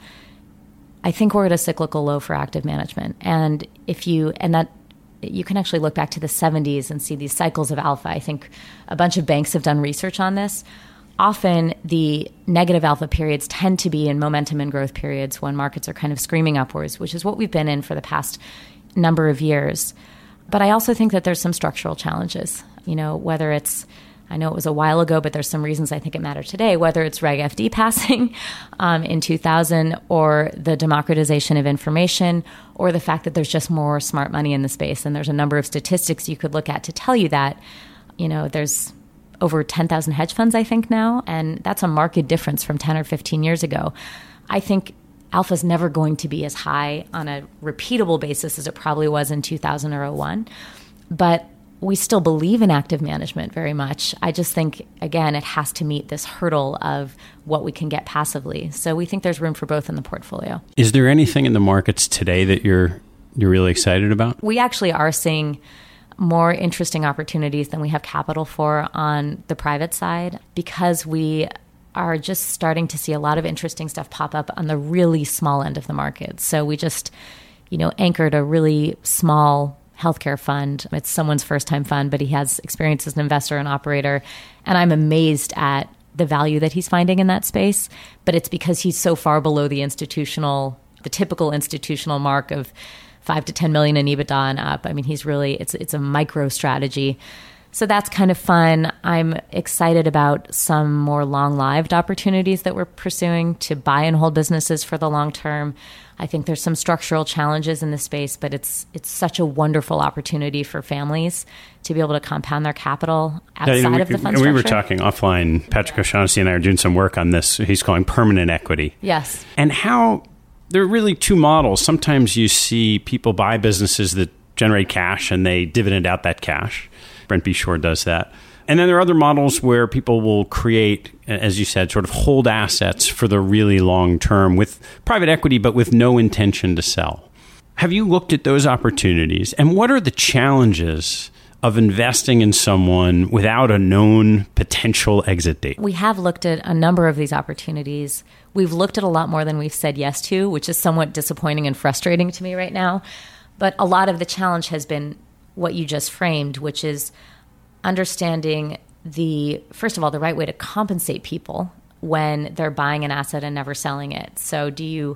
I think we're at a cyclical low for active management. And if you, and that, you can actually look back to the seventies and see these cycles of alpha. I think a bunch of banks have done research on this. Often the negative alpha periods tend to be in momentum and growth periods when markets are kind of screaming upwards, which is what we've been in for the past number of years. But I also think that there's some structural challenges, you know, whether it's, I know it was a while ago, but there's some reasons I think it matters today, whether it's Reg F D passing um, in two thousand, or the democratization of information, or the fact that there's just more smart money in the space. And there's a number of statistics you could look at to tell you that. You know, there's over ten thousand hedge funds, I think, now, and that's a marked difference from ten or fifteen years ago. I think alpha is never going to be as high on a repeatable basis as it probably was in two thousand or oh one, but we still believe in active management very much. I just think, again, it has to meet this hurdle of what we can get passively. So we think there's room for both in the portfolio. Is there anything in the markets today that you're you're really excited about? We actually are seeing more interesting opportunities than we have capital for on the private side, because we are just starting to see a lot of interesting stuff pop up on the really small end of the market. So we just, you know, anchored a really small healthcare fund. It's someone's first time fund, but he has experience as an investor and operator. And I'm amazed at the value that he's finding in that space. But it's because he's so far below the institutional, the typical institutional mark of five to ten million in EBITDA and up. I mean, he's really, it's it's a micro strategy. So that's kind of fun. I'm excited about some more long-lived opportunities that we're pursuing to buy and hold businesses for the long term. I think there's some structural challenges in the space, but it's it's such a wonderful opportunity for families to be able to compound their capital outside yeah, we, of the fund we structure. We were talking offline. Patrick O'Shaughnessy and I are doing some work on this. He's calling permanent equity. Yes. And how there are really two models. Sometimes you see people buy businesses that generate cash and they dividend out that cash. Brent Beshore does that. And then there are other models where people will create, as you said, sort of hold assets for the really long term with private equity, but with no intention to sell. Have you looked at those opportunities? And what are the challenges of investing in someone without a known potential exit date? We have looked at a number of these opportunities. We've looked at a lot more than we've said yes to, which is somewhat disappointing and frustrating to me right now. But a lot of the challenge has been what you just framed, which is understanding the, first of all, the right way to compensate people when they're buying an asset and never selling it. So do you,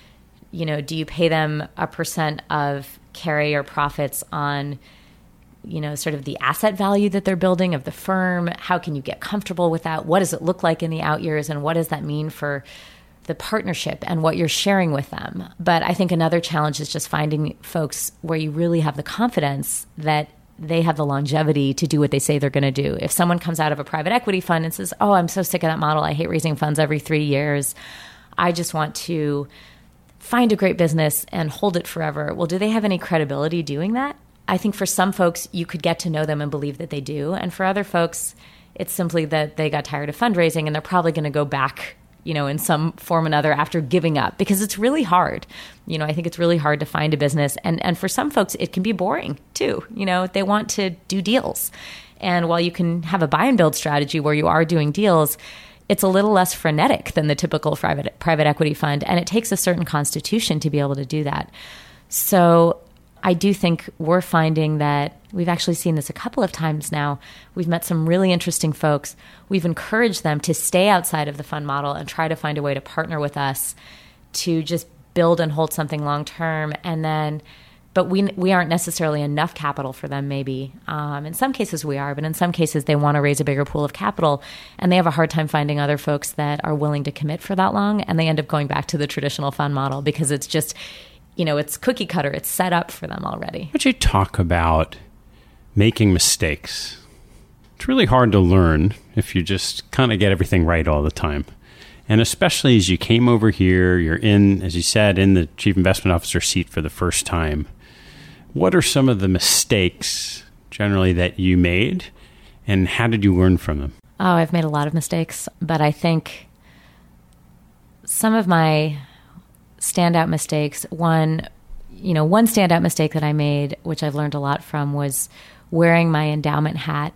you know, do you pay them a percent of carry or profits on, you know, sort of the asset value that they're building of the firm? How can you get comfortable with that? What does it look like in the out years? And what does that mean for the partnership and what you're sharing with them? But I think another challenge is just finding folks where you really have the confidence that they have the longevity to do what they say they're going to do. If someone comes out of a private equity fund and says, oh, I'm so sick of that model. I hate raising funds every three years. I just want to find a great business and hold it forever. Well, do they have any credibility doing that? I think for some folks, you could get to know them and believe that they do. And for other folks, it's simply that they got tired of fundraising and they're probably going to go back, you know, in some form or another after giving up, because it's really hard. You know, I think it's really hard to find a business. And, and for some folks, it can be boring too. You know, they want to do deals. And while you can have a buy and build strategy where you are doing deals, it's a little less frenetic than the typical private, private equity fund. And it takes a certain constitution to be able to do that. So I do think we're finding that we've actually seen this a couple of times now. We've met some really interesting folks. We've encouraged them to stay outside of the fund model and try to find a way to partner with us to just build and hold something long term. And then, but we we aren't necessarily enough capital for them maybe. Um, in some cases we are, but in some cases they want to raise a bigger pool of capital and they have a hard time finding other folks that are willing to commit for that long. And they end up going back to the traditional fund model because it's just, you know, it's cookie cutter. It's set up for them already. Would you talk about making mistakes? It's really hard to learn if you just kind of get everything right all the time. And especially as you came over here, you're in, as you said, in the chief investment officer seat for the first time. What are some of the mistakes generally that you made? And how did you learn from them? Oh, I've made a lot of mistakes, but I think some of my standout mistakes, one, you know, one standout mistake that I made, which I've learned a lot from, was wearing my endowment hat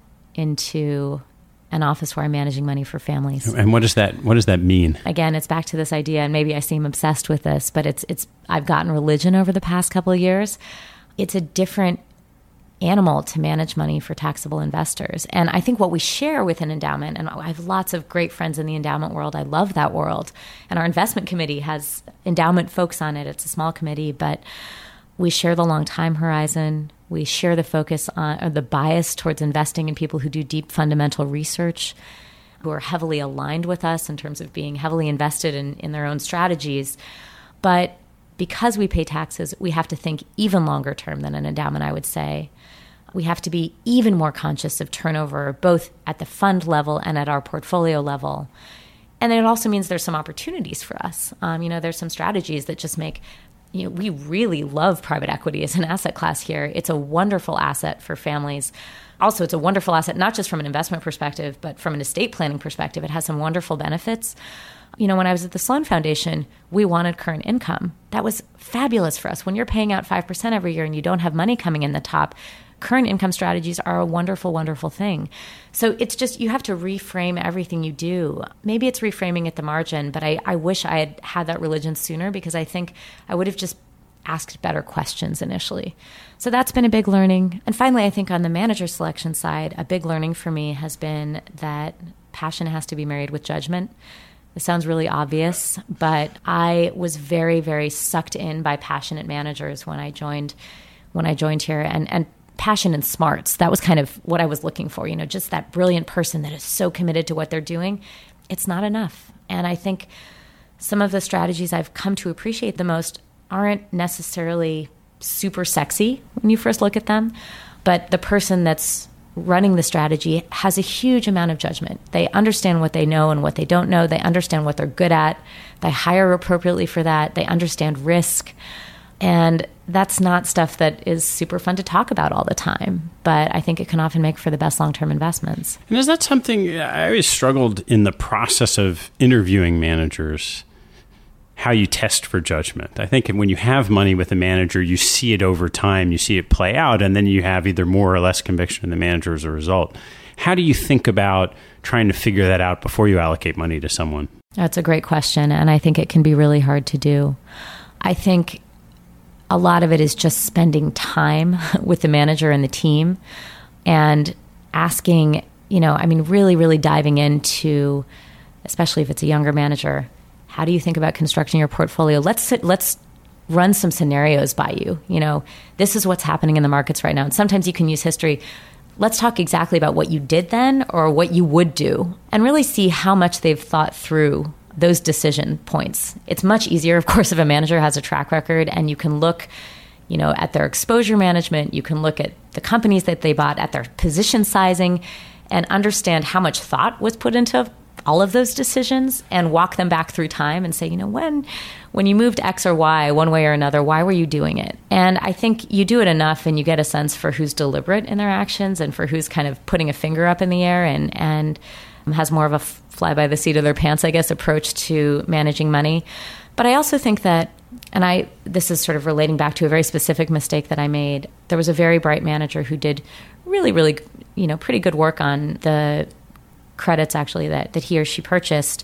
into an office where I'm managing money for families. And what does that what does that mean? Again, it's back to this idea, and maybe I seem obsessed with this, but it's it's I've gotten religion over the past couple of years. It's a different animal to manage money for taxable investors. And I think what we share with an endowment, and I have lots of great friends in the endowment world. I love that world. And our investment committee has endowment folks on it. It's a small committee, but we share the long time horizon. We share the focus on, or the bias towards investing in people who do deep fundamental research, who are heavily aligned with us in terms of being heavily invested in, in their own strategies. But because we pay taxes, we have to think even longer term than an endowment, I would say. We have to be even more conscious of turnover, both at the fund level and at our portfolio level. And it also means there's some opportunities for us. Um, you know, there's some strategies that just make, you know, we really love private equity as an asset class here. It's a wonderful asset for families. Also, it's a wonderful asset, not just from an investment perspective, but from an estate planning perspective. It has some wonderful benefits. You know, when I was at the Sloan Foundation, we wanted current income. That was fabulous for us. When you're paying out five percent every year and you don't have money coming in the top, current income strategies are a wonderful, wonderful thing. So it's just, you have to reframe everything you do. Maybe it's reframing at the margin, but I, I wish I had had that religion sooner, because I think I would have just asked better questions initially. So that's been a big learning. And finally, I think on the manager selection side, a big learning for me has been that passion has to be married with judgment. It sounds really obvious, but I was very, very sucked in by passionate managers when I joined when I joined here, and, and passion and smarts. That was kind of what I was looking for, you know, just that brilliant person that is so committed to what they're doing. It's not enough. And I think some of the strategies I've come to appreciate the most aren't necessarily super sexy when you first look at them, but the person that's running the strategy has a huge amount of judgment. They understand what they know and what they don't know. They understand what they're good at. They hire appropriately for that. They understand risk. And that's not stuff that is super fun to talk about all the time, but I think it can often make for the best long-term investments. And is that something, I always struggled in the process of interviewing managers, how you test for judgment. I think when you have money with a manager, you see it over time, you see it play out, and then you have either more or less conviction in the manager as a result. How do you think about trying to figure that out before you allocate money to someone? That's a great question, and I think it can be really hard to do. I think a lot of it is just spending time with the manager and the team and asking, you know, I mean, really, really diving into, especially if it's a younger manager, how do you think about constructing your portfolio? Let's sit, let's run some scenarios by you. You know, this is what's happening in the markets right now. And sometimes you can use history. Let's talk exactly about what you did then or what you would do, and really see how much they've thought through those decision points. It's much easier, of course, if a manager has a track record and you can look, you know, at their exposure management, you can look at the companies that they bought, at their position sizing, and understand how much thought was put into all of those decisions, and walk them back through time and say, you know, when when you moved X or Y one way or another, why were you doing it? And I think you do it enough and you get a sense for who's deliberate in their actions and for who's kind of putting a finger up in the air and and has more of a fly by the seat of their pants, I guess, approach to managing money. But I also think that, and I this is sort of relating back to a very specific mistake that I made. There was a very bright manager who did really, really, you know, pretty good work on the credits actually that, that he or she purchased.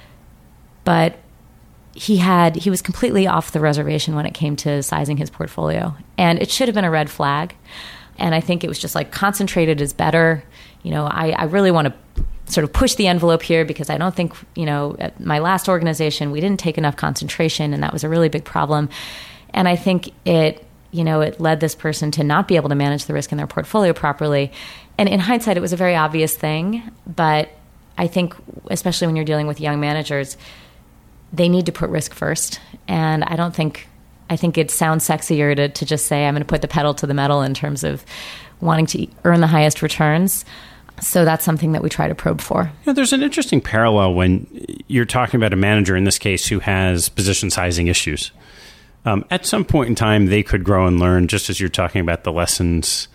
But he had he was completely off the reservation when it came to sizing his portfolio. And it should have been a red flag. And I think it was just like, concentrated is better. You know, I, I really want to sort of push the envelope here, because I don't think, you know, at my last organization, we didn't take enough concentration, and that was a really big problem. And I think it, you know, it led this person to not be able to manage the risk in their portfolio properly. And in hindsight, it was a very obvious thing, but I think, especially when you're dealing with young managers, they need to put risk first. And I don't think, I think it sounds sexier to, to just say, I'm going to put the pedal to the metal in terms of wanting to earn the highest returns. So that's something that we try to probe for. You know, there's an interesting parallel when you're talking about a manager, in this case, who has position sizing issues. Um, at some point in time, they could grow and learn, just as you're talking about the lessons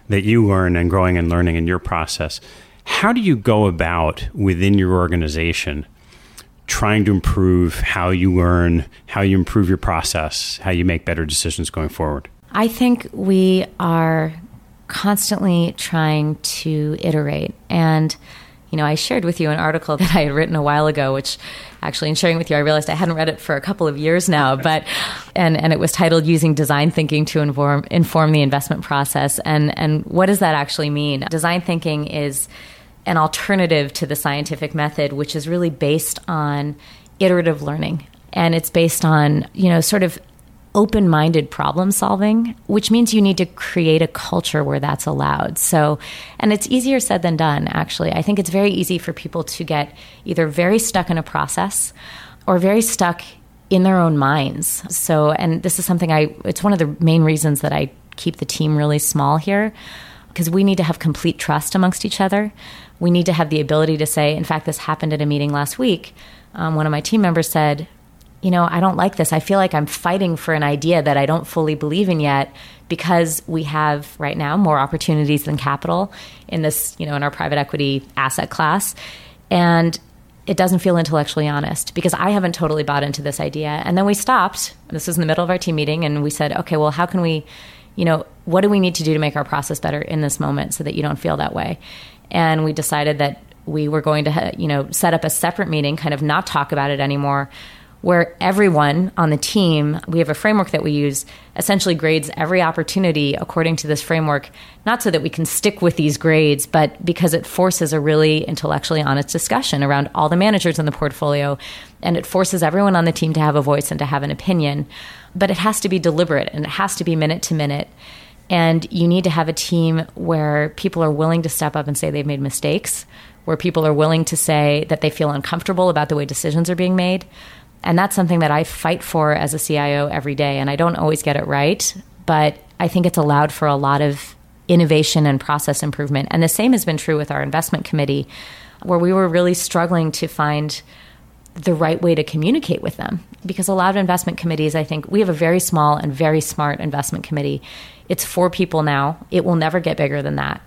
that you learn and growing and learning in your process. How do you go about within your organization trying to improve how you learn, how you improve your process, how you make better decisions going forward? I think we are constantly trying to iterate. And, you know, I shared with you an article that I had written a while ago, which actually in sharing with you, I realized I hadn't read it for a couple of years now, but, and, and it was titled Using Design Thinking to Inform, inform the Investment Process. And, and what does that actually mean? Design thinking is an alternative to the scientific method, which is really based on iterative learning. And it's based on, you know, sort of open-minded problem solving, which means you need to create a culture where that's allowed. So, and it's easier said than done, actually. I think it's very easy for people to get either very stuck in a process or very stuck in their own minds. So, and this is something I, it's one of the main reasons that I keep the team really small here, because we need to have complete trust amongst each other. We need to have the ability to say, in fact, this happened at a meeting last week. Um, one of my team members said, you know, I don't like this. I feel like I'm fighting for an idea that I don't fully believe in yet because we have right now more opportunities than capital in this, you know, in our private equity asset class. And it doesn't feel intellectually honest because I haven't totally bought into this idea. And then we stopped. This was in the middle of our team meeting. And we said, okay, well, how can we, you know, what do we need to do to make our process better in this moment so that you don't feel that way? And we decided that we were going to, you know, set up a separate meeting, kind of not talk about it anymore, where everyone on the team, we have a framework that we use, essentially grades every opportunity according to this framework, not so that we can stick with these grades, but because it forces a really intellectually honest discussion around all the managers in the portfolio, and it forces everyone on the team to have a voice and to have an opinion. But it has to be deliberate, and it has to be minute to minute. And you need to have a team where people are willing to step up and say they've made mistakes, where people are willing to say that they feel uncomfortable about the way decisions are being made. And that's something that I fight for as a C I O every day. And I don't always get it right, but I think it's allowed for a lot of innovation and process improvement. And the same has been true with our investment committee, where we were really struggling to find the right way to communicate with them. Because a lot of investment committees, I think, we have a very small and very smart investment committee. It's four people now. It will never get bigger than that.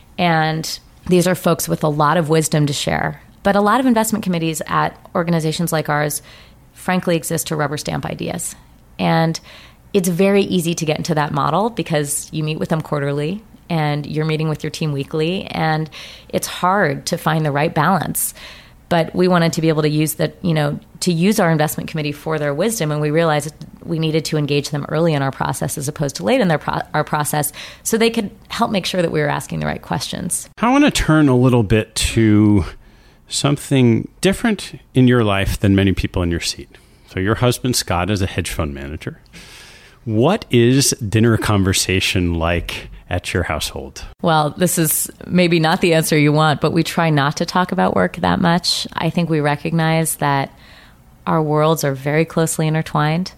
And these are folks with a lot of wisdom to share. But a lot of investment committees at organizations like ours, frankly, exist to rubber stamp ideas. And it's very easy to get into that model because you meet with them quarterly and you're meeting with your team weekly, and it's hard to find the right balance. But we wanted to be able to use that, you know, to use our investment committee for their wisdom, and we realized we needed to engage them early in our process as opposed to late in their pro- our process, so they could help make sure that we were asking the right questions. I want to turn a little bit to something different in your life than many people in your seat. So your husband, Scott, is a hedge fund manager. What is dinner conversation like at your household? Well, this is maybe not the answer you want, but we try not to talk about work that much. I think we recognize that our worlds are very closely intertwined,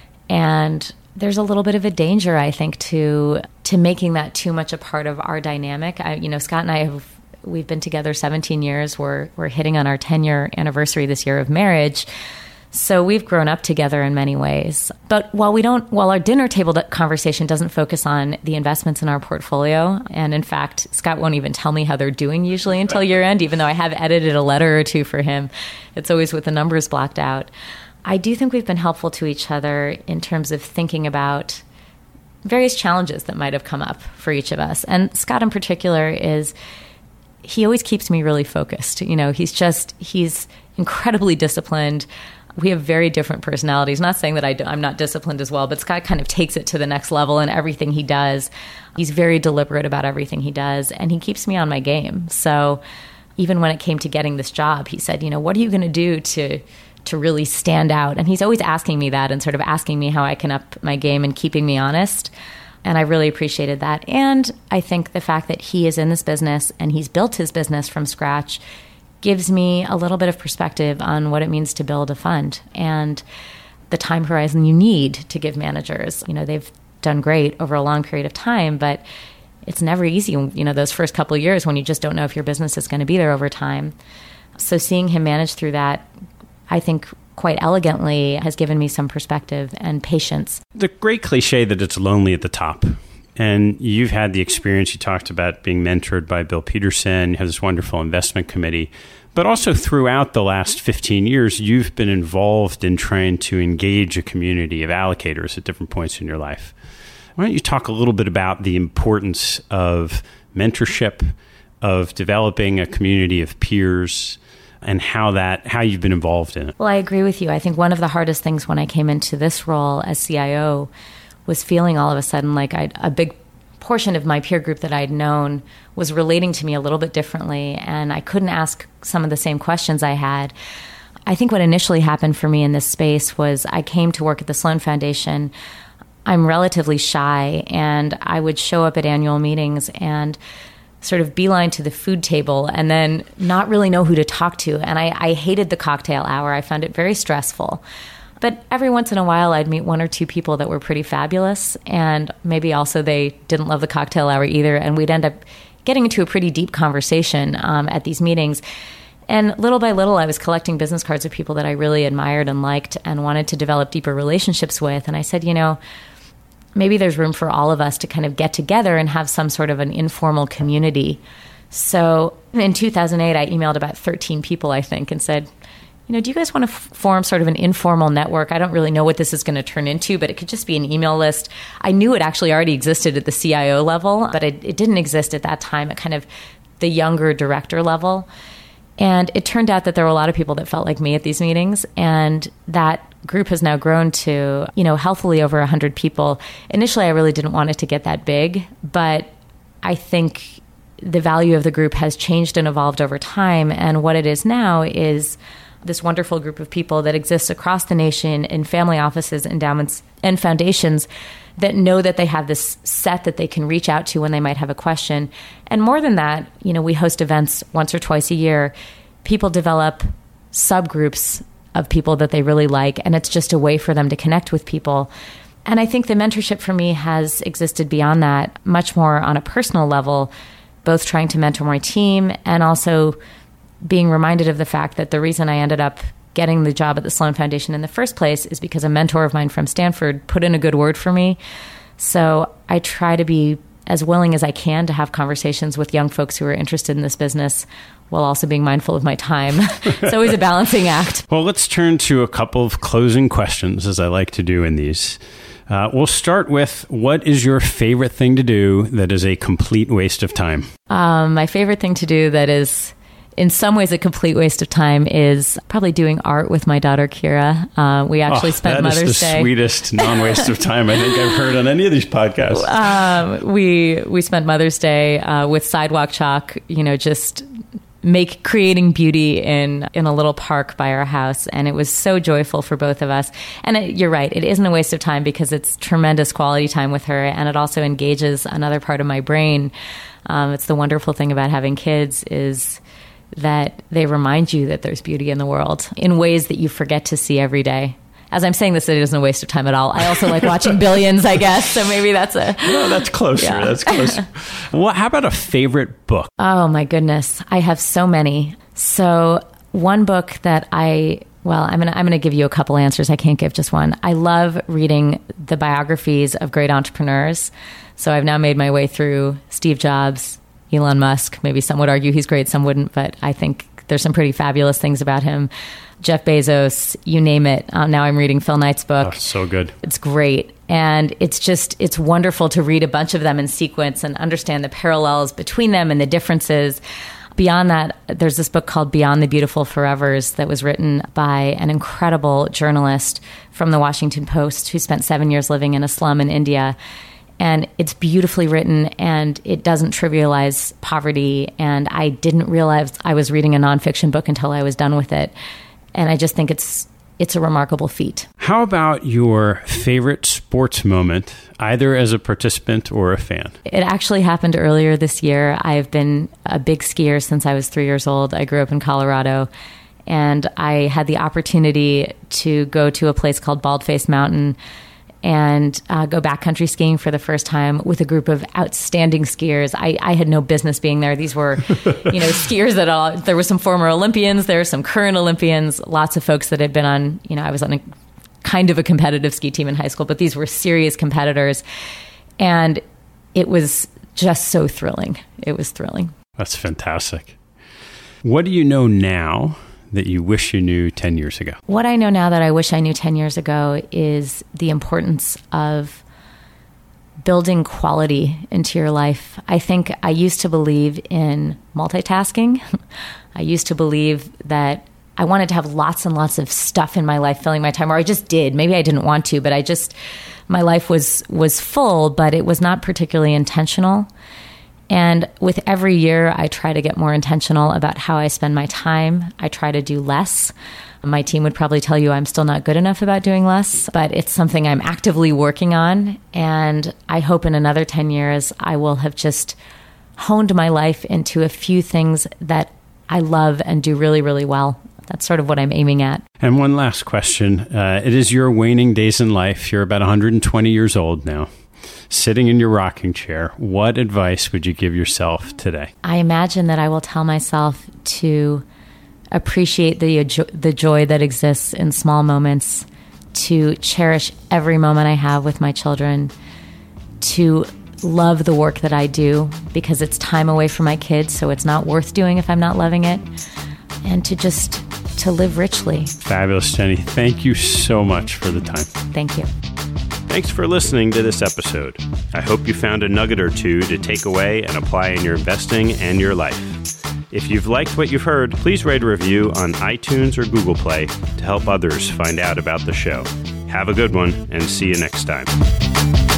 and there's a little bit of a danger, I think, to to making that too much a part of our dynamic. I, you know, Scott and I have we've been together seventeen years. We're we're hitting on our ten-year anniversary this year of marriage. So we've grown up together in many ways. But while we don't, while our dinner table conversation doesn't focus on the investments in our portfolio, and in fact, Scott won't even tell me how they're doing usually until year end, even though I have edited a letter or two for him. It's always with the numbers blocked out. I do think we've been helpful to each other in terms of thinking about various challenges that might have come up for each of us. And Scott in particular is, he always keeps me really focused. You know, he's just, he's incredibly disciplined. We have very different personalities. Not saying that I do, I'm not disciplined as well, but Scott kind of takes it to the next level in everything he does. He's very deliberate about everything he does, and he keeps me on my game. So even when it came to getting this job, he said, you know, what are you going to do to to really stand out? And he's always asking me that and sort of asking me how I can up my game and keeping me honest. And I really appreciated that. And I think the fact that he is in this business and he's built his business from scratch gives me a little bit of perspective on what it means to build a fund and the time horizon you need to give managers. You know, they've done great over a long period of time, but it's never easy, you know, those first couple of years when you just don't know if your business is going to be there over time. So seeing him manage through that, I think quite elegantly, has given me some perspective and patience. The great cliche that it's lonely at the top And you've had the experience, you talked about being mentored by Bill Peterson, you have this wonderful investment committee. But also throughout the last fifteen years, you've been involved in trying to engage a community of allocators at different points in your life. Why don't you talk a little bit about the importance of mentorship, of developing a community of peers, and how that how you've been involved in it? Well, I agree with you. I think one of the hardest things when I came into this role as C I O was feeling all of a sudden like I'd, a big portion of my peer group that I'd known was relating to me a little bit differently, and I couldn't ask some of the same questions I had. I think what initially happened for me in this space was I came to work at the Sloan Foundation. I'm relatively shy, and I would show up at annual meetings and sort of beeline to the food table and then not really know who to talk to. And I, I hated the cocktail hour. I found it very stressful. But every once in a while, I'd meet one or two people that were pretty fabulous, and maybe also they didn't love the cocktail hour either, and we'd end up getting into a pretty deep conversation um, at these meetings. And little by little, I was collecting business cards of people that I really admired and liked and wanted to develop deeper relationships with. And I said, you know, maybe there's room for all of us to kind of get together and have some sort of an informal community. So in two thousand eight, I emailed about thirteen people, I think, and said, you know, do you guys want to f- form sort of an informal network? I don't really know what this is going to turn into, but it could just be an email list. I knew it actually already existed at the C I O level, but it, it didn't exist at that time at kind of the younger director level. And it turned out that there were a lot of people that felt like me at these meetings, and that group has now grown to, you know, healthily over one hundred people. Initially, I really didn't want it to get that big, but I think the value of the group has changed and evolved over time. And what it is now is this wonderful group of people that exists across the nation in family offices, endowments, and foundations that know that they have this set that they can reach out to when they might have a question. And more than that, you know, we host events once or twice a year. People develop subgroups of people that they really like, and it's just a way for them to connect with people. And I think the mentorship for me has existed beyond that, much more on a personal level, both trying to mentor my team and also being reminded of the fact that the reason I ended up getting the job at the Sloan Foundation in the first place is because a mentor of mine from Stanford put in a good word for me. So I try to be as willing as I can to have conversations with young folks who are interested in this business while also being mindful of my time. It's always a balancing act. Well, let's turn to a couple of closing questions, as I like to do in these. Uh, we'll start with, what is your favorite thing to do that is a complete waste of time? Um, my favorite thing to do that is in some ways a complete waste of time is probably doing art with my daughter, Kira. Uh, we actually oh, spent Mother's Day. That is the Day. sweetest non-waste of time I think I've heard on any of these podcasts. Um, we we spent Mother's Day uh, with sidewalk chalk, you know, just make creating beauty in in a little park by our house, and it was so joyful for both of us. And it, you're right, it isn't a waste of time because it's tremendous quality time with her, and it also engages another part of my brain. Um, it's the wonderful thing about having kids is that they remind you that there's beauty in the world in ways that you forget to see every day. As I'm saying this, it isn't a waste of time at all. I also like watching Billions, I guess. So maybe that's a... No, that's closer. Yeah. That's closer. Well, how about a favorite book? Oh, my goodness. I have so many. So one book that I... Well, I'm going to I'm going to give you a couple answers. I can't give just one. I love reading the biographies of great entrepreneurs. So I've now made my way through Steve Jobs, Elon Musk. Maybe some would argue he's great, some wouldn't, but I think there's some pretty fabulous things about him. Jeff Bezos, you name it. Um, now I'm reading Phil Knight's book. Oh, so good. It's great. And it's just, it's wonderful to read a bunch of them in sequence and understand the parallels between them and the differences. Beyond that, there's this book called Beyond the Beautiful Forevers that was written by an incredible journalist from the Washington Post who spent seven years living in a slum in India. And it's beautifully written, and it doesn't trivialize poverty. And I didn't realize I was reading a nonfiction book until I was done with it. And I just think it's it's a remarkable feat. How about your favorite sports moment, either as a participant or a fan? It actually happened earlier this year. I've been a big skier since I was three years old. I grew up in Colorado, and I had the opportunity to go to a place called Baldface Mountain and uh, go backcountry skiing for the first time with a group of outstanding skiers. I, I had no business being there. These were, you know, skiers that all, there were some former Olympians, there were some current Olympians, lots of folks that had been on, you know, I was on a kind of a competitive ski team in high school, but these were serious competitors. And it was just so thrilling. It was thrilling. That's fantastic. What do you know now that you wish you knew ten years ago? What I know now that I wish I knew ten years ago is the importance of building quality into your life. I think I used to believe in multitasking. I used to believe that I wanted to have lots and lots of stuff in my life filling my time, or I just did. Maybe I didn't want to, but I just, my life was was full, but it was not particularly intentional. And with every year, I try to get more intentional about how I spend my time. I try to do less. My team would probably tell you I'm still not good enough about doing less, but it's something I'm actively working on. And I hope in another ten years, I will have just honed my life into a few things that I love and do really, really well. That's sort of what I'm aiming at. And one last question. Uh, it is your waning days in life. You're about one hundred twenty years old now. Sitting in your rocking chair, what advice would you give yourself today? I imagine that I will tell myself to appreciate the the joy that exists in small moments, to cherish every moment I have with my children, to love the work that I do because it's time away from my kids, so it's not worth doing if I'm not loving it, and to just to live richly. Fabulous, Jenny. Thank you so much for the time. Thank you. Thanks for listening to this episode. I hope you found a nugget or two to take away and apply in your investing and your life. If you've liked what you've heard, please write a review on iTunes or Google Play to help others find out about the show. Have a good one, and see you next time.